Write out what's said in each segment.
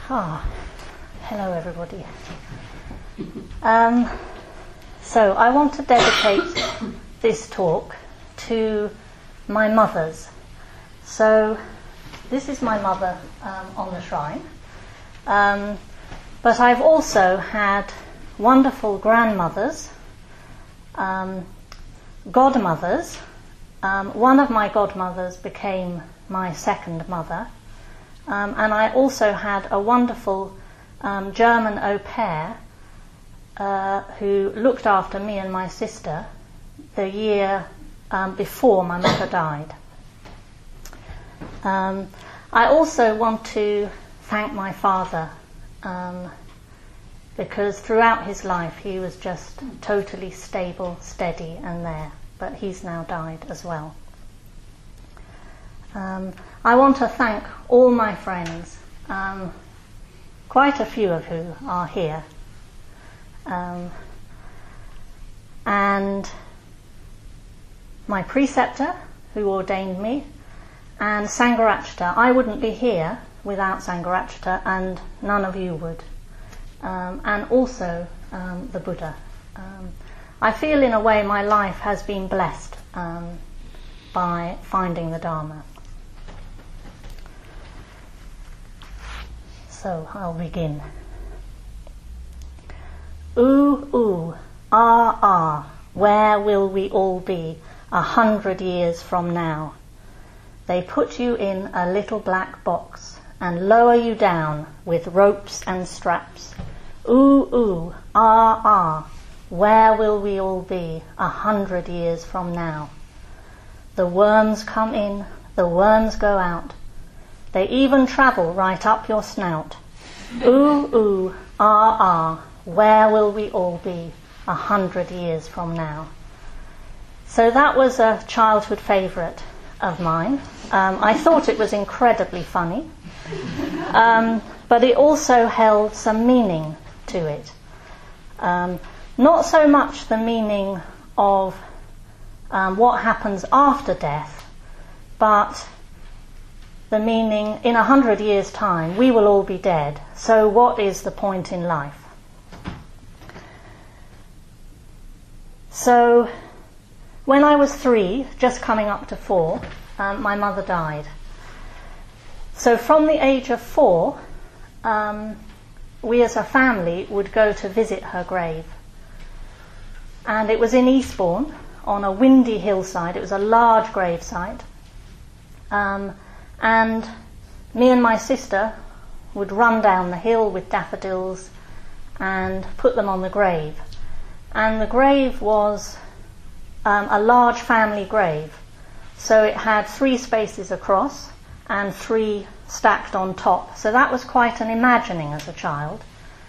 Hello everybody. So I want to dedicate this talk to my mothers. So this is my mother on the shrine. But I've also had wonderful grandmothers, godmothers. One of my godmothers became my second mother. And I also had a wonderful German au pair who looked after me and my sister the year before my mother died. I also want to thank my father because throughout his life he was just totally stable, steady and there, but he's now died as well. I want to thank all my friends, quite a few of who are here, and my preceptor who ordained me, and Sangharakshita. I wouldn't be here without Sangharakshita, and none of you would, and also the Buddha. I feel in a way my life has been blessed by finding the Dharma. So I'll begin. Ooh, ooh, ah, ah, where will we all be 100 years from now? They put you in a little black box and lower you down with ropes and straps. Ooh, ooh, ah, ah, where will we all be 100 years from now? The worms come in, the worms go out. They even travel right up your snout. Ooh, ooh, ah, ah, where will we all be 100 years from now? So that was a childhood favourite of mine. I thought it was incredibly funny, but it also held some meaning to it. Not so much the meaning of what happens after death, but the meaning, in 100 years' time, we will all be dead, so what is the point in life? So, when I was 3, just coming up to 4, my mother died. So from the age of 4, we as a family would go to visit her grave. And it was in Eastbourne, on a windy hillside. It was a large gravesite. And me and my sister would run down the hill with daffodils and put them on the grave. And the grave was a large family grave. So it had 3 spaces across and 3 stacked on top. So that was quite an imagining as a child.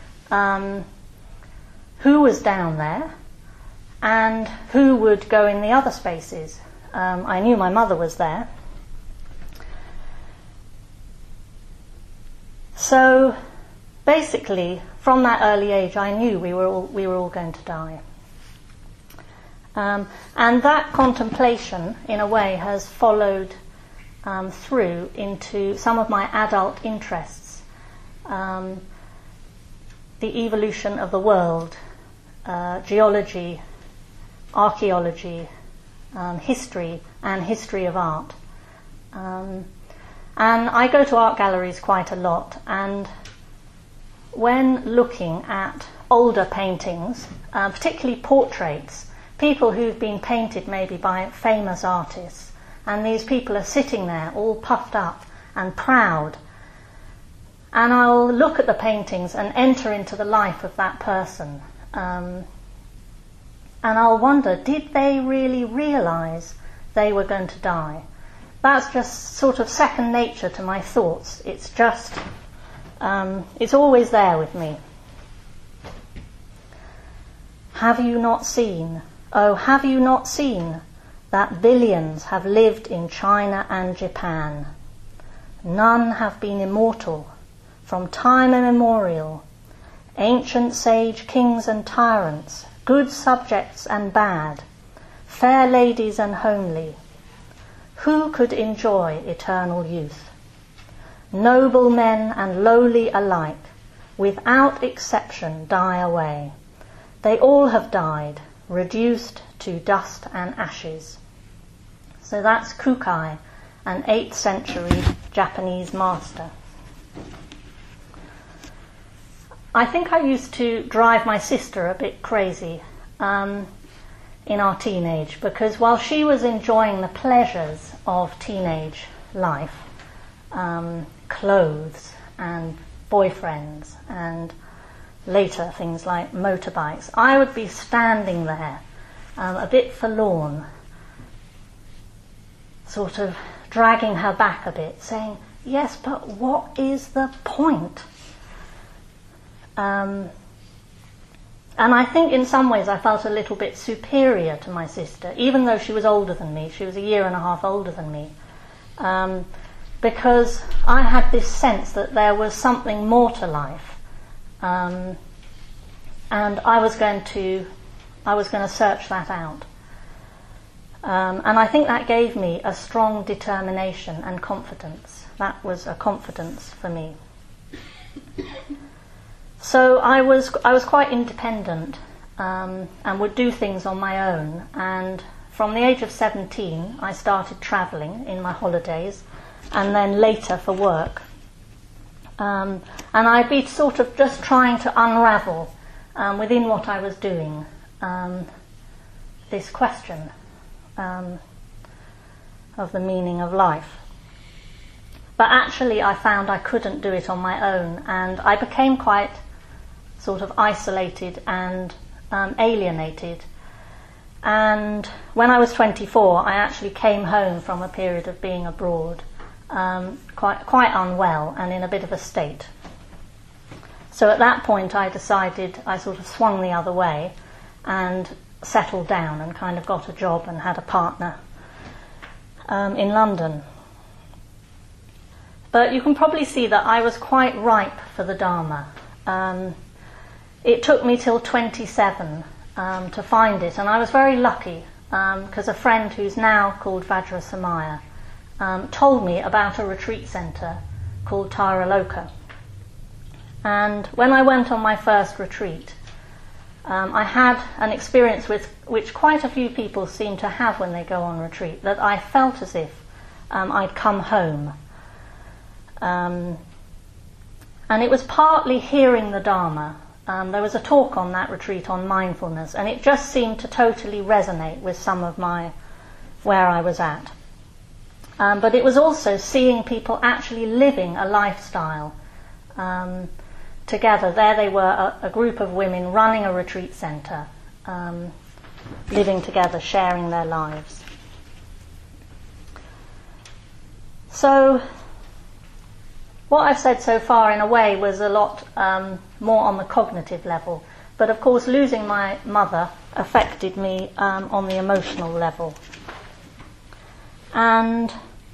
Who was down there and who would go in the other spaces. I knew my mother was there. So basically, from that early age, I knew we were all going to die. And that contemplation, in a way, has followed through into some of my adult interests. The evolution of the world, geology, archaeology, history, and history of art. And I go to art galleries quite a lot, and when looking at older paintings, particularly portraits, people who've been painted maybe by famous artists, and these people are sitting there all puffed up and proud, and I'll look at the paintings and enter into the life of that person, and I'll wonder, did they really realise they were going to die? That's just sort of second nature to my thoughts. It's just, it's always there with me. Have you not seen, oh, have you not seen that billions have lived in China and Japan? None have been immortal from time immemorial. Ancient sage kings and tyrants, good subjects and bad, fair ladies and homely. Who could enjoy eternal youth? Noblemen and lowly alike, without exception, die away. They all have died, reduced to dust and ashes. So that's Kukai, an 8th century Japanese master. I think I used to drive my sister a bit crazy in our teenage, because while she was enjoying the pleasures of teenage life, clothes and boyfriends and later things like motorbikes, I would be standing there a bit forlorn, sort of dragging her back a bit, saying, yes, but what is the point? And I think in some ways I felt a little bit superior to my sister, even though she was older than me. She was a year and a half older than me, because I had this sense that there was something more to life, and I was going to search that out. And I think that gave me a strong determination and confidence. That was a confidence for me. So I was quite independent, and would do things on my own. And from the age of 17, I started travelling in my holidays, and then later for work. And I'd be sort of just trying to unravel within what I was doing this question of the meaning of life. But actually I found I couldn't do it on my own, and I became quite sort of isolated and alienated. And when I was 24, I actually came home from a period of being abroad, quite unwell and in a bit of a state. So at that point I decided, I sort of swung the other way and settled down and kind of got a job and had a partner in London. But you can probably see that I was quite ripe for the Dharma. It took me till 27 to find it, and I was very lucky because a friend who's now called Vajrasamaya told me about a retreat centre called Tara Loka. And when I went on my first retreat, I had an experience which quite a few people seem to have when they go on retreat, that I felt as if I'd come home. And it was partly hearing the Dharma. There was a talk on that retreat on mindfulness, and it just seemed to totally resonate with some of where I was at. But it was also seeing people actually living a lifestyle together. There they were, a group of women running a retreat centre, living together, sharing their lives. So what I've said so far, in a way, was a lot more on the cognitive level. But of course, losing my mother affected me on the emotional level. And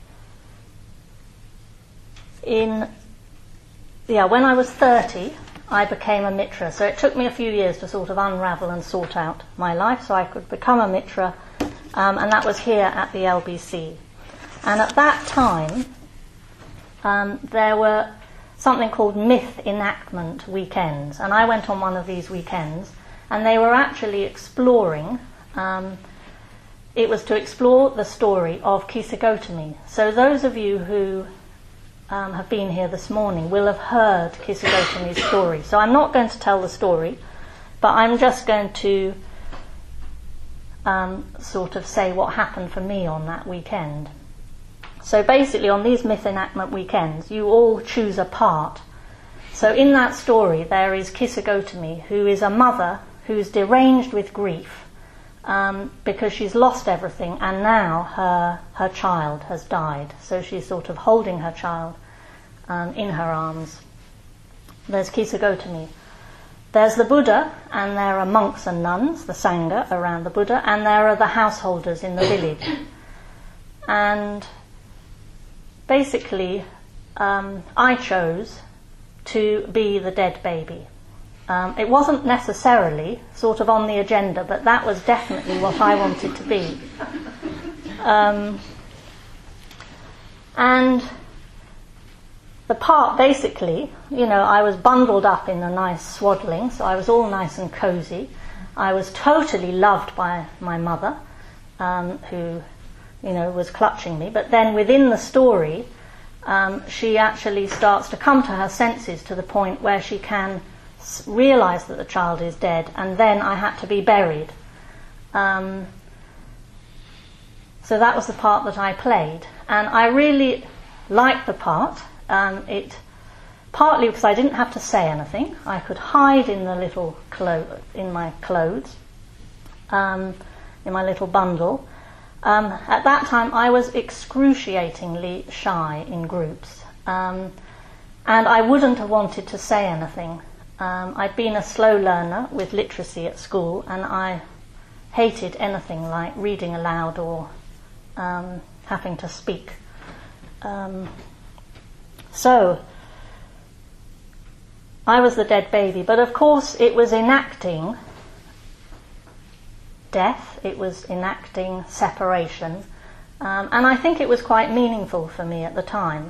when I was 30, I became a Mitra. So it took me a few years to sort of unravel and sort out my life so I could become a Mitra. And that was here at the LBC. And at that time, there were something called myth enactment weekends, and I went on one of these weekends, and they were actually exploring, it was to explore the story of Kisagotami. So those of you who have been here this morning will have heard Kisagotami's story. So I'm not going to tell the story, but I'm just going to sort of say what happened for me on that weekend. So basically, on these myth enactment weekends, you all choose a part. So in that story, there is Kisagotami, who is a mother who's deranged with grief because she's lost everything, and now her child has died. So she's sort of holding her child in her arms. There's Kisagotami. There's the Buddha, and there are monks and nuns, the Sangha, around the Buddha, and there are the householders in the village. And basically, I chose to be the dead baby. It wasn't necessarily sort of on the agenda, but that was definitely what I wanted to be. And the part basically, I was bundled up in a nice swaddling, so I was all nice and cozy. I was totally loved by my mother, who, was clutching me. But then within the story, she actually starts to come to her senses to the point where she can realise that the child is dead, and then I had to be buried. So that was the part that I played, and I really liked the part. It partly because I didn't have to say anything. I could hide in the little in my clothes, in my little bundle. At that time, I was excruciatingly shy in groups, and I wouldn't have wanted to say anything. I'd been a slow learner with literacy at school, and I hated anything like reading aloud or having to speak. So I was the dead baby, but of course it was enacting death, it was enacting separation, and I think it was quite meaningful for me at the time.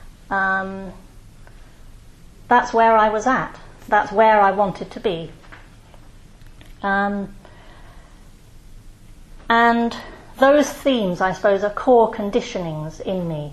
That's where I was at. That's where I wanted to be. And those themes, I suppose, are core conditionings in me.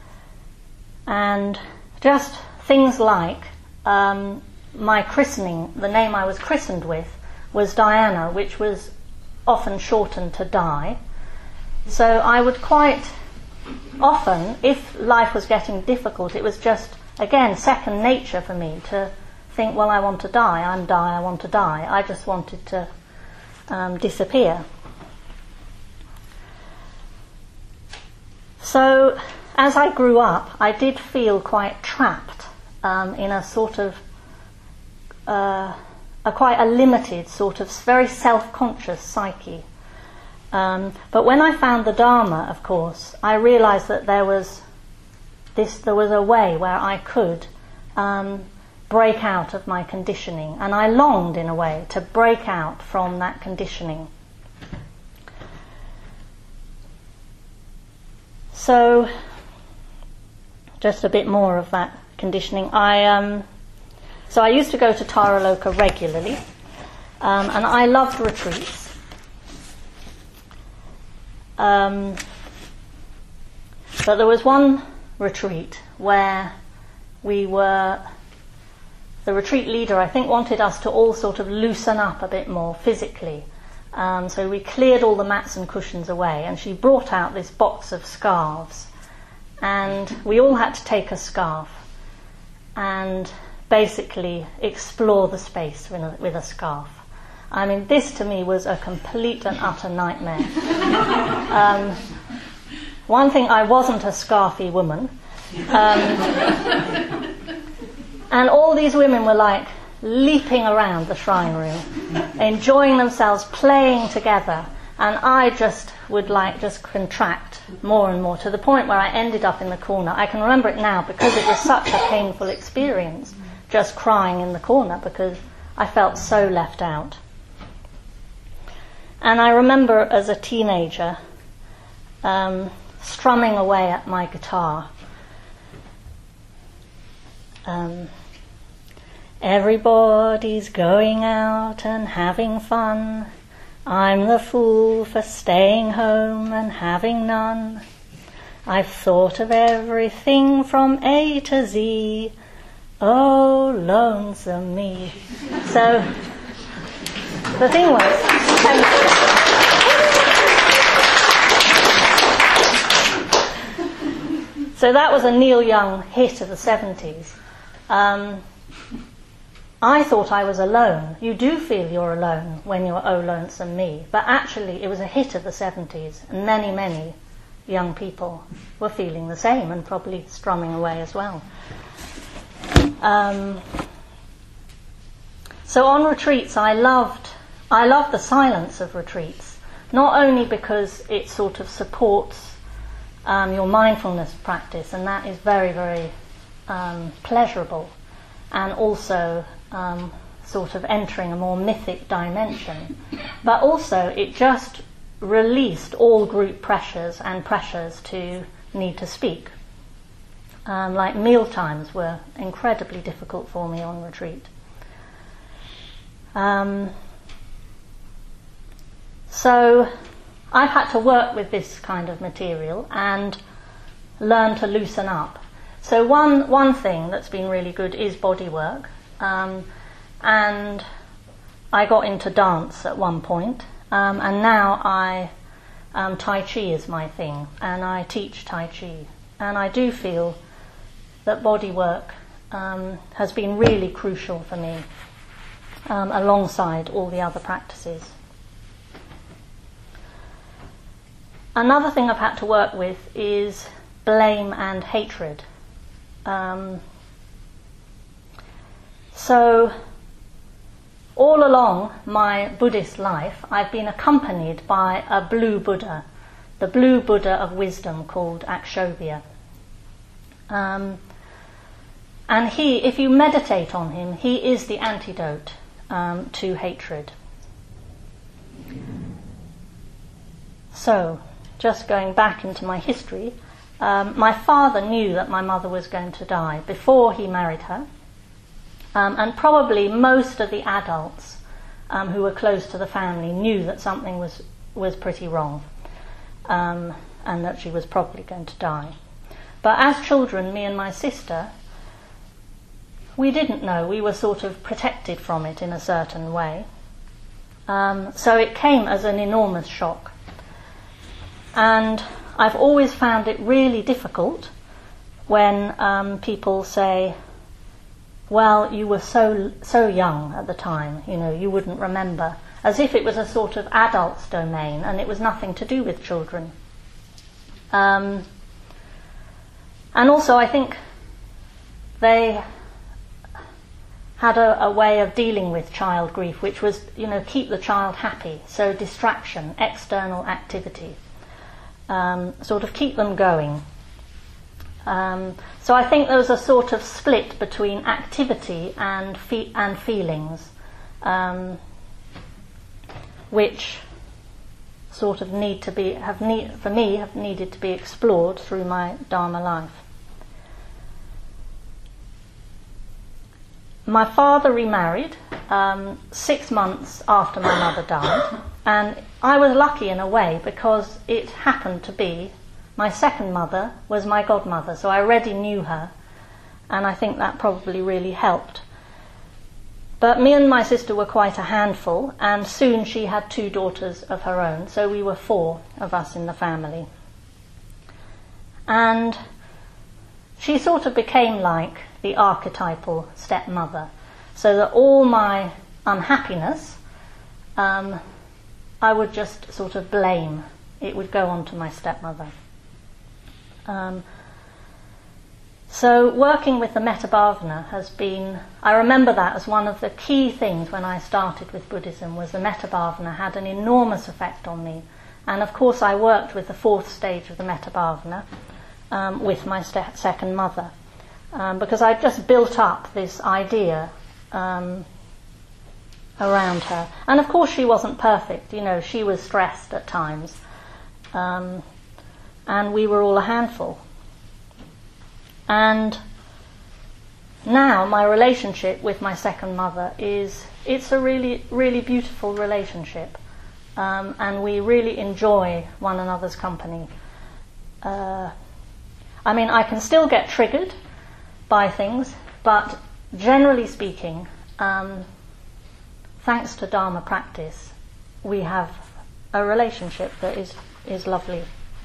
And just things like my christening, the name I was christened with, was Diana, which was often shortened to Di. So I would quite often, if life was getting difficult, it was just, again, second nature for me to think, well, I want to die, I'm Di, I want to die. I just wanted to disappear. So as I grew up, I did feel quite trapped in a sort of quite a limited sort of very self-conscious psyche. But when I found the Dharma, of course, I realised that there was a way where I could break out of my conditioning, and I longed in a way to break out from that conditioning. So just a bit more of that conditioning. So I used to go to Tara Loka regularly, and I loved retreats. But there was one retreat where the retreat leader, I think, wanted us to all sort of loosen up a bit more physically. So we cleared all the mats and cushions away, and she brought out this box of scarves, and we all had to take a scarf and basically explore the space with a scarf. I mean, this to me was a complete and utter nightmare. One thing, I wasn't a scarfy woman, and all these women were like leaping around the shrine room, enjoying themselves, playing together, and I just would just contract more and more, to the point where I ended up in the corner. I can remember it now because it was such a painful experience, just crying in the corner because I felt so left out. And I remember as a teenager strumming away at my guitar. Everybody's going out and having fun. I'm the fool for staying home and having none. I've thought of everything from A to Z. Oh, lonesome me. So the thing was, so that was a Neil Young hit of the 70s. I thought I was alone. You do feel you're alone when you're Oh, Lonesome Me. But actually it was a hit of the 70s, and many, many young people were feeling the same and probably strumming away as well. So on retreats, I loved the silence of retreats, not only because it sort of supports your mindfulness practice, and that is very, very pleasurable, and also sort of entering a more mythic dimension, but also it just released all group pressures and pressures to need to speak. Like meal times were incredibly difficult for me on retreat. So I've had to work with this kind of material and learn to loosen up. So one thing that's been really good is body work, and I got into dance at one point, and now Tai Chi is my thing, and I teach Tai Chi, and I do feel that body work has been really crucial for me, alongside all the other practices. Another thing I've had to work with is blame and hatred. So all along my Buddhist life, I've been accompanied by a blue Buddha, the blue Buddha of wisdom called Akshobhya. And he, if you meditate on him, he is the antidote to hatred. So, just going back into my history, my father knew that my mother was going to die before he married her, and probably most of the adults who were close to the family knew that something was pretty wrong, and that she was probably going to die. But as children, me and my sister, we didn't know. We were sort of protected from it in a certain way. So it came as an enormous shock. And I've always found it really difficult when people say, well, you were so young at the time, you wouldn't remember, as if it was a sort of adult's domain and it was nothing to do with children. And also I think they had a way of dealing with child grief, which was, keep the child happy, so distraction, external activity. Sort of keep them going. So I think there was a sort of split between activity and feelings, which sort of need to be have needed to be explored through my Dharma life. My father remarried 6 months after my mother died, and I was lucky in a way because it happened to be my second mother was my godmother, so I already knew her, and I think that probably really helped. But me and my sister were quite a handful, and soon she had 2 daughters of her own, so we were 4 of us in the family. And she sort of became like the archetypal stepmother, so that all my unhappiness I would just sort of blame. It would go on to my stepmother. So working with the Metta Bhavana has been, I remember that as one of the key things when I started with Buddhism, was the Metta Bhavana had an enormous effect on me. And of course I worked with the 4th stage of the Metta Bhavana with my second mother, because I just built up this idea around her. And of course she wasn't perfect, she was stressed at times, and we were all a handful. And now my relationship with my second mother it's a really, really beautiful relationship, and we really enjoy one another's company. I can still get triggered by things, but generally speaking, thanks to Dharma practice, we have a relationship that is lovely.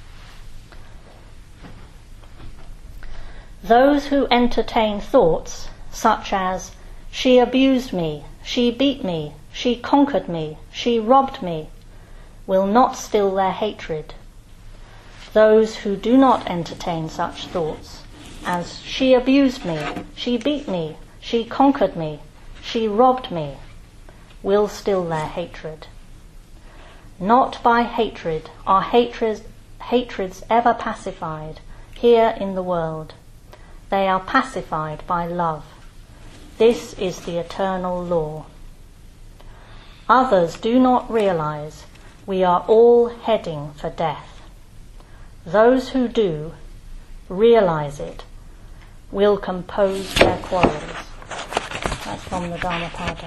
Those who entertain thoughts such as, she abused me, she beat me, she conquered me, she robbed me, will not still their hatred. Those who do not entertain such thoughts as, she abused me, she beat me, she conquered me, she robbed me, will still their hatred. Not by hatred are hatreds ever pacified here in the world. They are pacified by love. This is the eternal law. Others do not realize we are all heading for death. Those who do realize it will compose their quarrels. That's from the Dhammapada.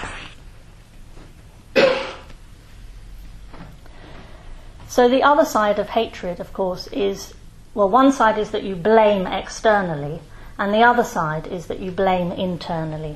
So the other side of hatred, of course, is, well, one side is that you blame externally, and the other side is that you blame internally.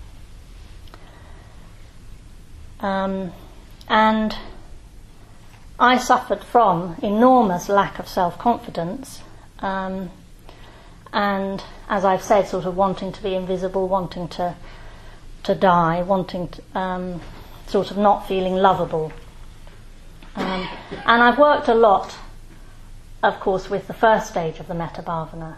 And I suffered from enormous lack of self-confidence, and, as I've said, sort of wanting to be invisible, wanting to die, wanting to, sort of not feeling lovable. And I've worked a lot, of course, with the first stage of the Metta Bhavana.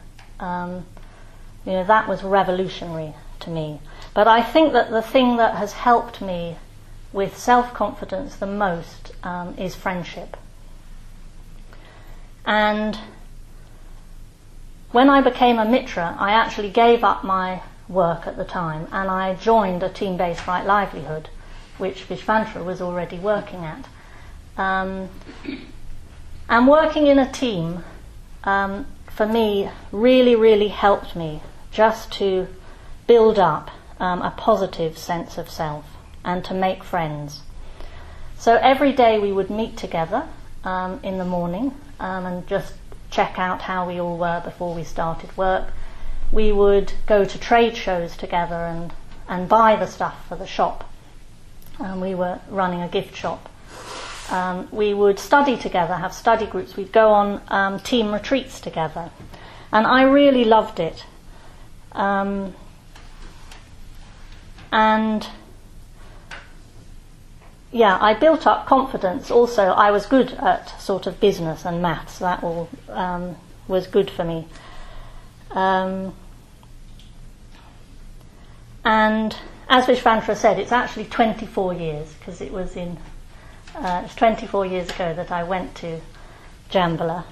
That was revolutionary to me. But I think that the thing that has helped me with self-confidence the most is friendship. And when I became a mitra, I actually gave up my work at the time, and I joined a team-based right livelihood, which Vishvantara was already working at. And working in a team, for me, really, really helped me just to build up a positive sense of self and to make friends. So every day we would meet together in the morning and just check out how we all were before we started work. We would go to trade shows together and buy the stuff for the shop. We were running a gift shop. We would study together, have study groups. We'd go on team retreats together. And I really loved it. I built up confidence. Also, I was good at sort of business and maths. That all was good for me. And as Vishvantara said, it's actually 24 years, because it was 24 years ago that I went to Jambala.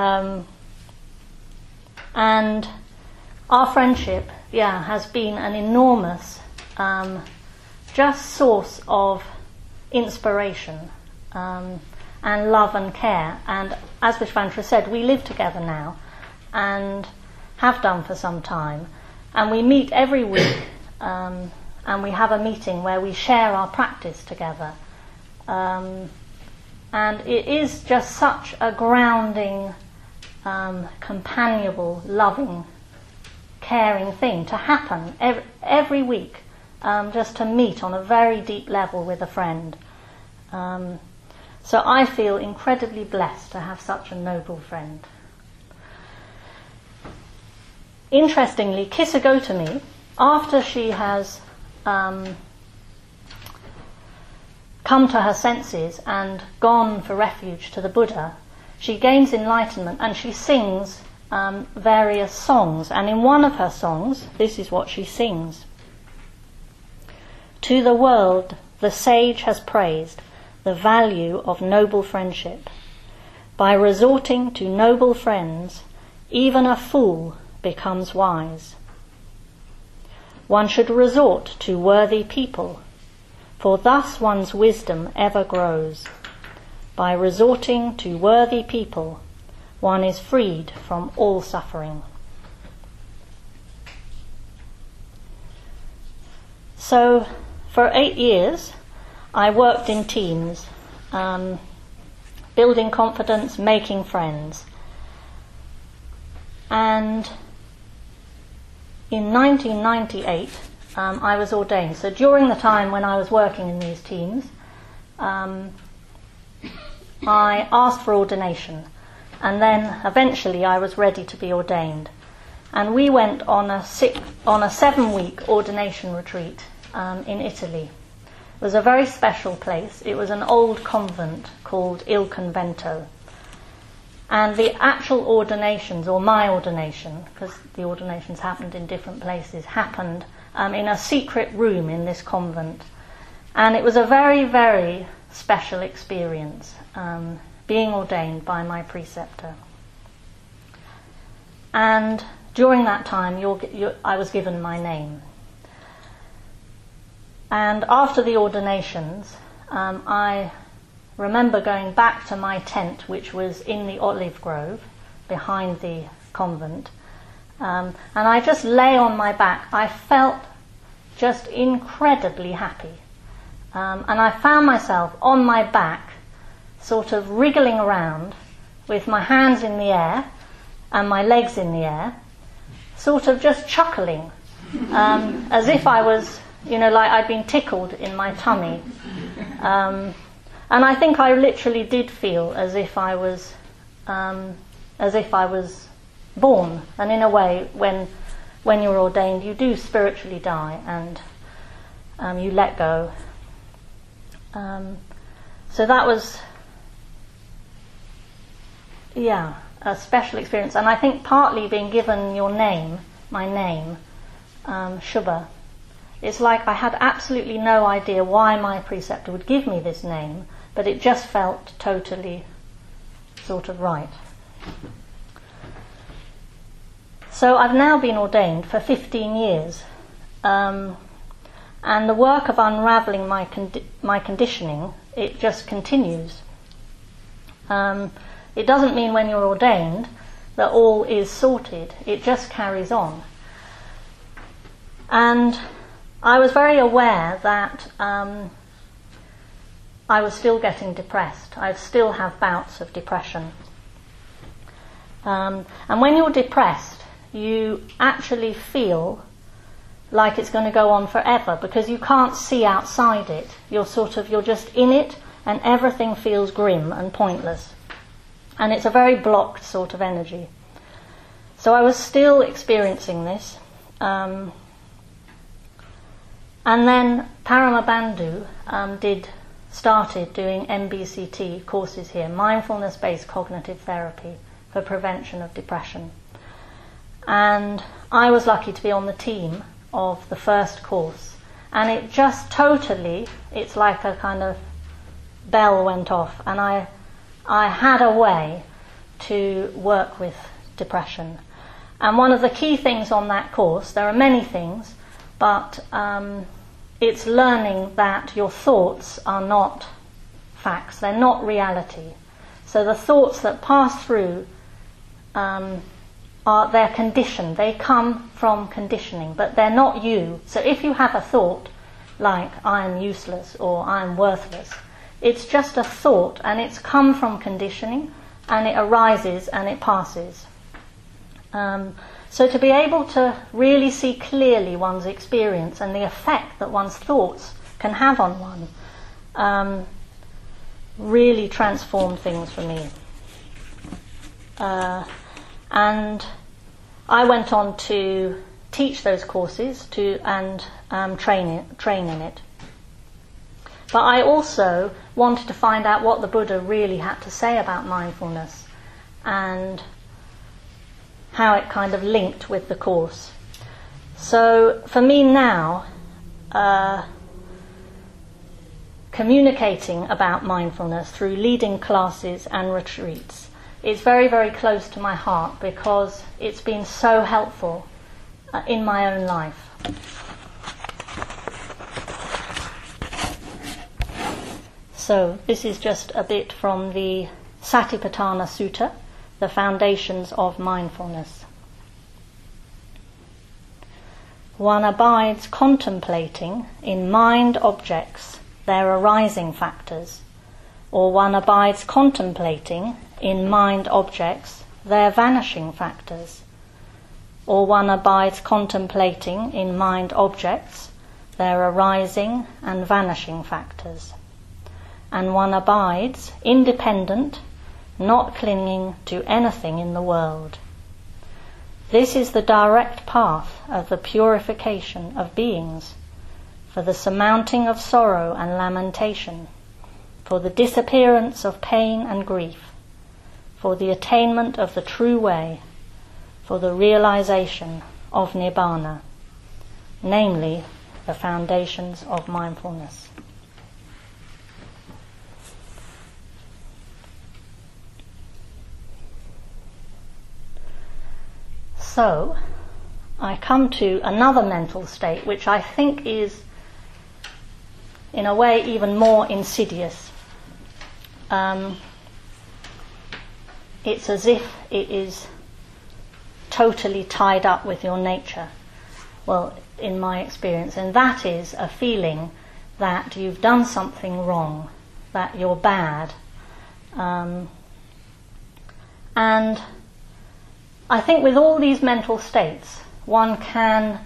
And our friendship, has been an enormous just source of inspiration and love and care. And as Vishvantara said, we live together now and have done for some time. And we meet every week and we have a meeting where we share our practice together. And it is just such a grounding, companionable, loving, caring thing to happen every week, just to meet on a very deep level with a friend. So I feel incredibly blessed to have such a noble friend. Interestingly, Kissa Gotami, after she has come to her senses and gone for refuge to the Buddha, she gains enlightenment and she sings various songs. And in one of her songs, this is what she sings. To the world, the sage has praised the value of noble friendship. By resorting to noble friends, even a fool becomes wise. One should resort to worthy people, for thus one's wisdom ever grows. By resorting to worthy people, one is freed from all suffering. So, for 8 years, I worked in teams, building confidence, making friends. And in 1998, I was ordained. So during the time when I was working in these teams, I asked for ordination, and then eventually I was ready to be ordained. And we went on a 7-week ordination retreat in Italy. It was a very special place. It was an old convent called Il Convento. And the actual ordinations, or my ordination, because the ordinations happened in different places, happened in a secret room in this convent. And it was a very, very special experience, being ordained by my preceptor. And during that time, I was given my name. And after the ordinations, I remember going back to my tent, which was in the olive grove behind the convent, And I just lay on my back. I felt just incredibly happy. And I found myself on my back, sort of wriggling around with my hands in the air and my legs in the air, sort of just chuckling, as if I was, like I'd been tickled in my tummy. And I think I literally did feel as if I was born. And in a way, when you're ordained, you do spiritually die, and you let go. So that was, a special experience. And I think partly being given my name, Shubha, it's like I had absolutely no idea why my preceptor would give me this name, but it just felt totally sort of right. So I've now been ordained for 15 years, and the work of unravelling my conditioning, it just continues. It doesn't mean when you're ordained that all is sorted. It just carries on. And I was very aware that I was still getting depressed. I still have bouts of depression. And when you're depressed, you actually feel like it's going to go on forever because you can't see outside it. You're just in it, and everything feels grim and pointless. And it's a very blocked sort of energy. So I was still experiencing this. And then Paramabandhu started doing MBCT courses here, mindfulness-based cognitive therapy for prevention of depression. And I was lucky to be on the team of the first course. And it just totally, it's like a kind of bell went off, and I had a way to work with depression. And one of the key things on that course, there are many things, but it's learning that your thoughts are not facts, they're not reality. So the thoughts that pass through they're conditioned, they come from conditioning, but they're not you. So if you have a thought like, I am useless or I am worthless, it's just a thought, and it's come from conditioning, and it arises and it passes. So to be able to really see clearly one's experience and the effect that one's thoughts can have on one really transformed things for me. And I went on to teach those courses and train in it. But I also wanted to find out what the Buddha really had to say about mindfulness and how it kind of linked with the course. So for me now, communicating about mindfulness through leading classes and retreats is very, very close to my heart because it's been so helpful in my own life. So this is just a bit from the Satipatthana Sutta, the foundations of mindfulness. One abides contemplating in mind objects their arising factors, or one abides contemplating in mind objects their vanishing factors, or one abides contemplating in mind objects their arising and vanishing factors, and one abides independent, not clinging to anything in the world. This is the direct path of the purification of beings, for the surmounting of sorrow and lamentation, for the disappearance of pain and grief, for the attainment of the true way, for the realization of Nibbana, namely the foundations of mindfulness. So, I come to another mental state which I think is, in a way, even more insidious. It's as if it is totally tied up with your nature. Well, in my experience, and that is a feeling that you've done something wrong, that you're bad. And I think with all these mental states, one can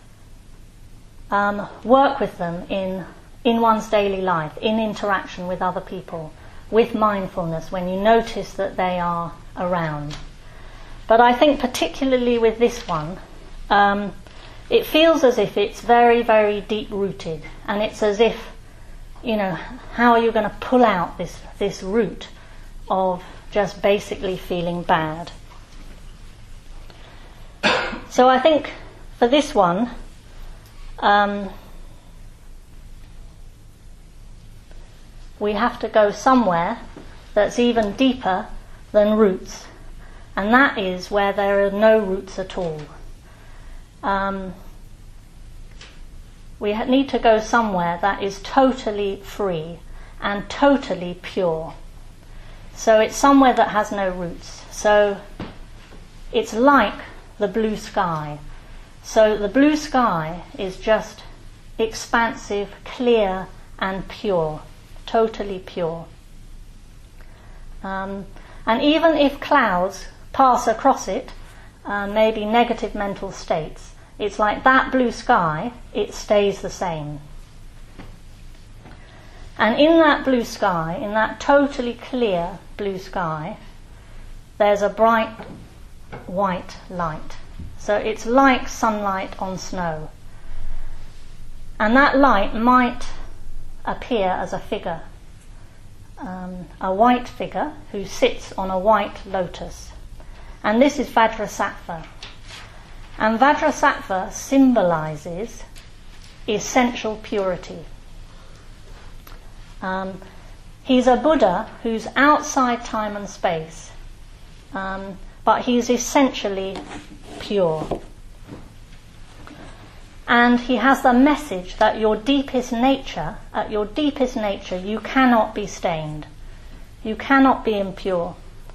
work with them in one's daily life, in interaction with other people, with mindfulness, when you notice that they are around. But I think particularly with this one, it feels as if it's very, very deep-rooted, and it's as if, how are you going to pull out this root of just basically feeling bad? So I think for this one, we have to go somewhere that's even deeper than roots, and that is where there are no roots at all. We need to go somewhere that is totally free and totally pure. So it's somewhere that has no roots. So it's like the blue sky. So the blue sky is just expansive, clear and pure, totally pure. And even if clouds pass across it, maybe negative mental states, it's like that blue sky, it stays the same. And in that blue sky, in that totally clear blue sky, there's a bright white light. So it's like sunlight on snow. And that light might appear as a figure, a white figure who sits on a white lotus. And this is Vajrasattva. And Vajrasattva symbolizes essential purity. He's a Buddha who's outside time and space, but he's essentially pure. And he has the message that at your deepest nature, you cannot be stained. You cannot be impure.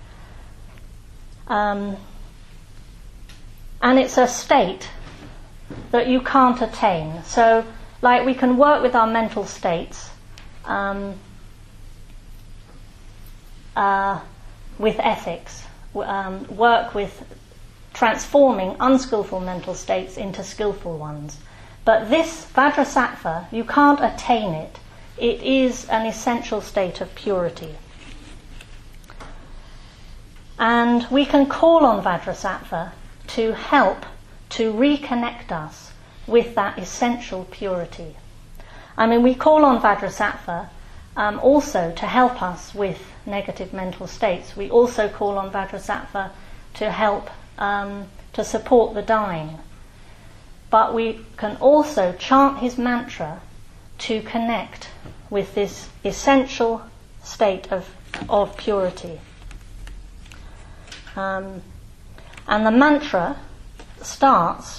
And it's a state that you can't attain. So, like, we can work with our mental states with ethics, work with transforming unskillful mental states into skillful ones. But this Vajrasattva, you can't attain it. It is an essential state of purity. And we can call on Vajrasattva to help to reconnect us with that essential purity. I mean, we call on Vajrasattva also to help us with negative mental states. We also call on Vajrasattva to help to support the dying. But we can also chant his mantra to connect with this essential state of purity. And the mantra starts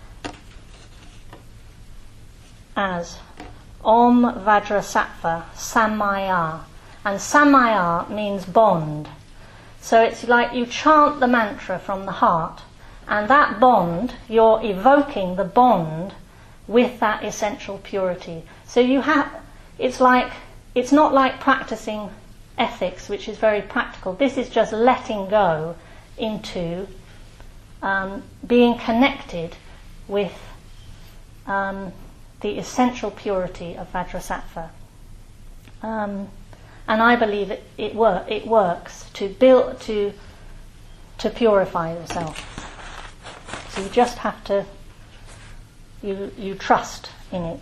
as Om Vajrasattva Sammaya. And Sammaya means bond. So it's like you chant the mantra from the heart, and that bond, you're evoking the bond with that essential purity. So it's not like practicing ethics, which is very practical. This is just letting go into being connected with the essential purity of Vajrasattva. And I believe it works to build to purify yourself. So you just have to you trust in it.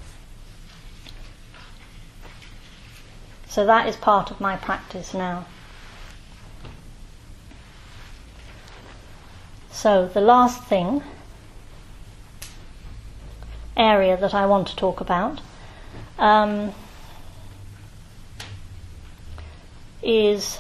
So that is part of my practice now. So the last area that I want to talk about is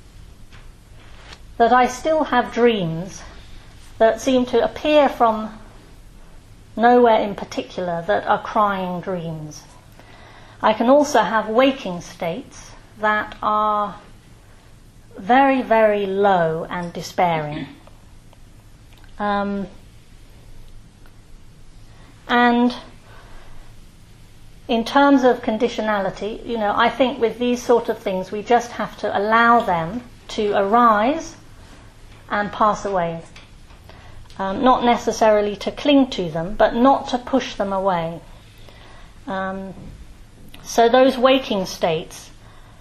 that I still have dreams that seem to appear from nowhere in particular, that are crying dreams. I can also have waking states that are very, very low and despairing. And in terms of conditionality, I think with these sort of things we just have to allow them to arise and pass away. Not necessarily to cling to them, but not to push them away. So those waking states,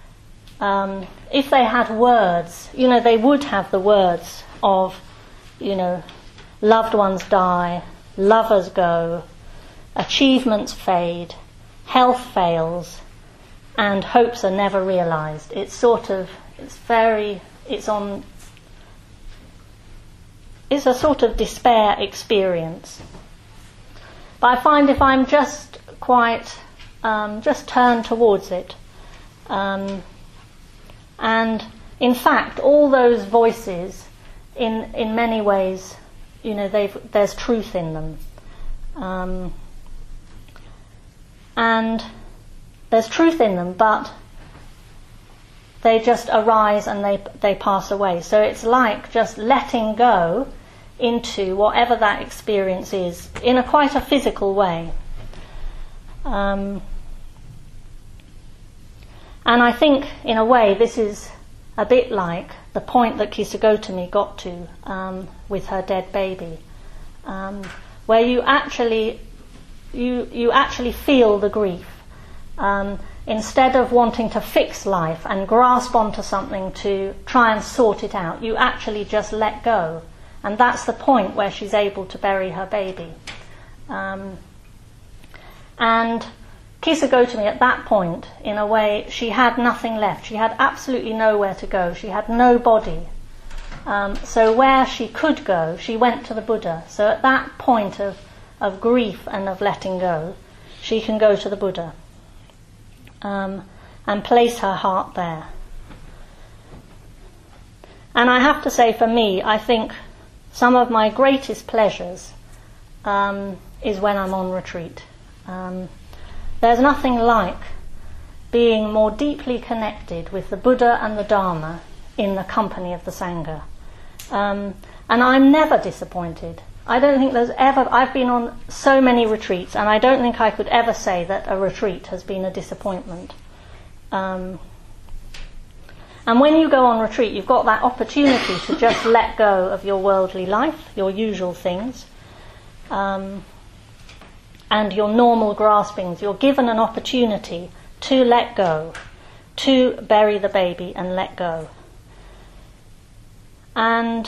if they had words, they would have the words of, loved ones die, lovers go, achievements fade, health fails, and hopes are never realized. It's a sort of despair experience. But I find if I'm just just turn towards it, and in fact all those voices in many ways, there's truth in them, and there's truth in them, but they just arise and they pass away. So it's like just letting go into whatever that experience is in quite a physical way. And I think in a way this is a bit like the point that Kisa Gotami got to with her dead baby, where you actually feel the grief. Instead of wanting to fix life and grasp onto something to try and sort it out, you actually just let go. And that's the point where she's able to bury her baby. And Kisa Gotami at that point, in a way, she had nothing left. She had absolutely nowhere to go. She had no body. So where she could go, she went to the Buddha. So at that point of grief and of letting go, she can go to the Buddha and place her heart there. And I have to say, for me, I think some of my greatest pleasures is when I'm on retreat. There's nothing like being more deeply connected with the Buddha and the Dharma in the company of the Sangha. And I'm never disappointed. I don't think I've been on so many retreats, and I don't think I could ever say that a retreat has been a disappointment. And when you go on retreat, you've got that opportunity to just let go of your worldly life, your usual things, and your normal graspings. You're given an opportunity to let go, to bury the baby and let go. And,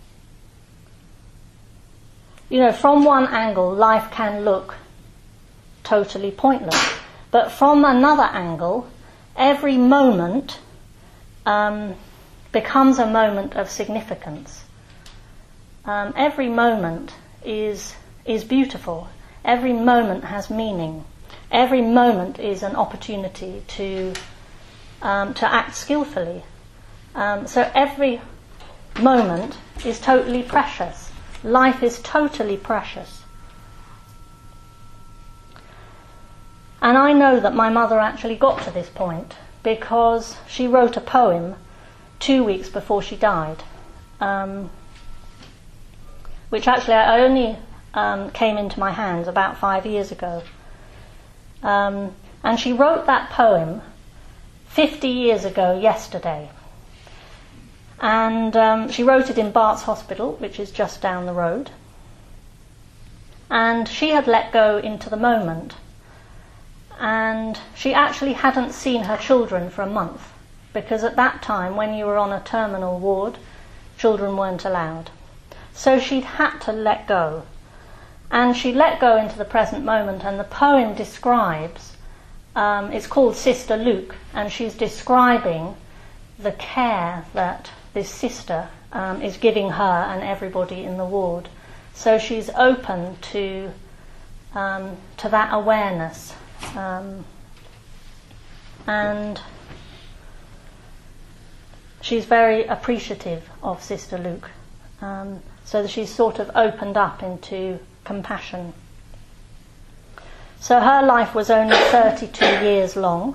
from one angle, life can look totally pointless. But from another angle, every moment becomes a moment of significance. Every moment is beautiful. Every moment has meaning. Every moment is an opportunity to act skillfully. So every moment is totally precious. Life is totally precious. And I know that my mother actually got to this point because she wrote a poem 2 weeks before she died, which actually I only came into my hands about 5 years ago. And she wrote that poem 50 years ago yesterday. And she wrote it in Bart's Hospital, which is just down the road. And she had let go into the moment. And she actually hadn't seen her children for a month, because at that time, when you were on a terminal ward, children weren't allowed. So she'd had to let go. And she let go into the present moment, and the poem describes, it's called Sister Luke, and she's describing the care that this sister is giving her and everybody in the ward. So she's open to that awareness, and she's very appreciative of Sister Luke, so that she's sort of opened up into compassion. So her life was only 32 years long,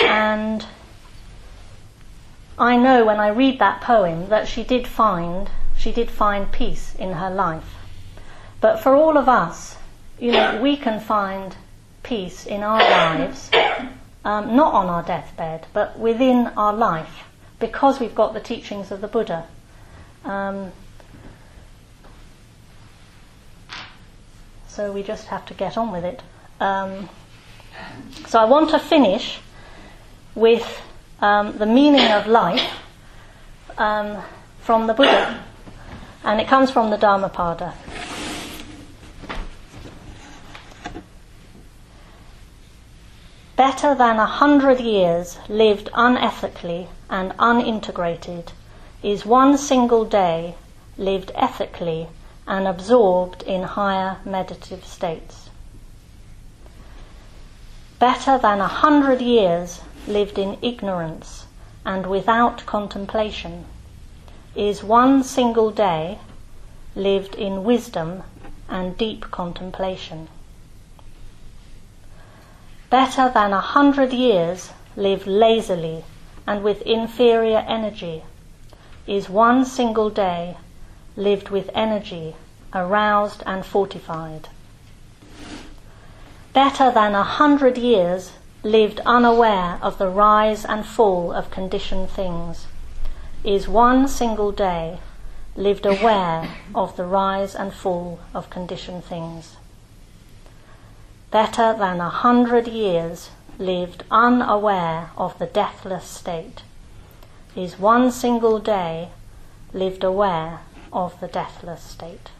and I know when I read that poem that she she did find peace in her life. But for all of us, we can find peace in our lives, not on our deathbed, but within our life, because we've got the teachings of the Buddha. So we just have to get on with it. So I want to finish with the meaning of life from the Buddha, and it comes from the Dhammapada. Better than 100 years lived unethically and unintegrated is one single day lived ethically and absorbed in higher meditative states. Better than 100 years lived in ignorance and without contemplation is one single day lived in wisdom and deep contemplation. Better than 100 years lived lazily and with inferior energy is one single day lived with energy, aroused and fortified. Better than 100 years lived unaware of the rise and fall of conditioned things is one single day lived aware of the rise and fall of conditioned things. Better than 100 years lived unaware of the deathless state is one single day lived aware of the deathless state.